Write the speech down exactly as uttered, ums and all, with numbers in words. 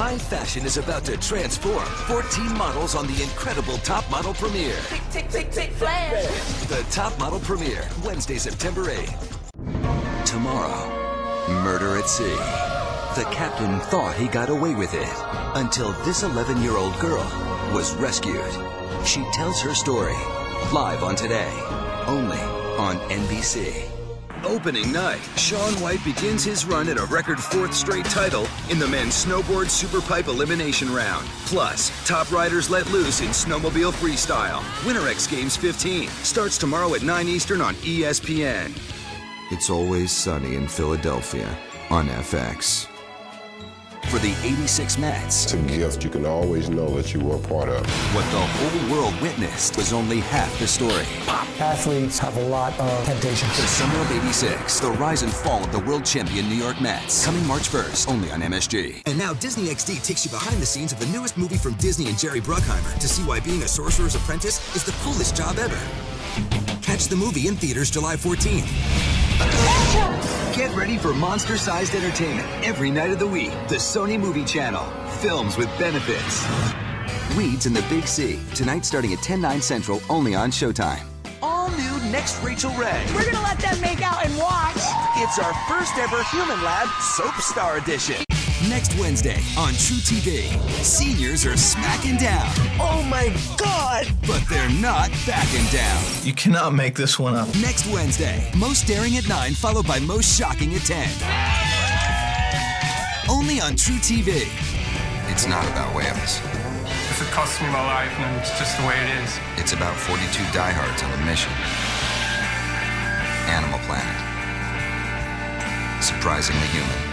High fashion is about to transform. fourteen models on the incredible Top Model Premiere. Tick, tick, tick, tick, flash. The Top Model Premiere, Wednesday, September eighth. Tomorrow, murder at sea. The captain thought he got away with it until this eleven-year-old girl was rescued. She tells her story live on Today, only on N B C. Opening night, Shaun White begins his run at a record fourth straight title in the men's snowboard superpipe elimination round. Plus, top riders let loose in snowmobile freestyle. Winter X Games fifteen starts tomorrow at nine Eastern on E S P N. It's Always Sunny in Philadelphia on F X. For the eighty-six Mets, it's a gift you can always know that you were a part of. What the whole world witnessed was only half the story. Athletes have a lot of temptation. The summer of eighty-six, the rise and fall of the world champion New York Mets. Coming March first, only on M S G. And now Disney X D takes you behind the scenes of the newest movie from Disney and Jerry Bruckheimer to see why being a sorcerer's apprentice is the coolest job ever. Catch the movie in theaters July fourteenth. Get ready for monster-sized entertainment every night of the week. The Sony Movie Channel. Films with benefits. Weeds in the Big C. Tonight starting at ten, nine Central, only on Showtime. All new Next Rachel Ray. We're gonna let them make out and watch. It's our first ever Human Lab Soap Star Edition. Next Wednesday on True T V. Seniors are smacking down. Oh my God! But they're not backing down. You cannot make this one up. Next Wednesday, most daring at nine, followed by most shocking at ten. Only on True T V. It's not about whales. If it costs me my life, then it's just the way it is. It's about forty-two diehards on a mission. Animal Planet. Surprisingly human.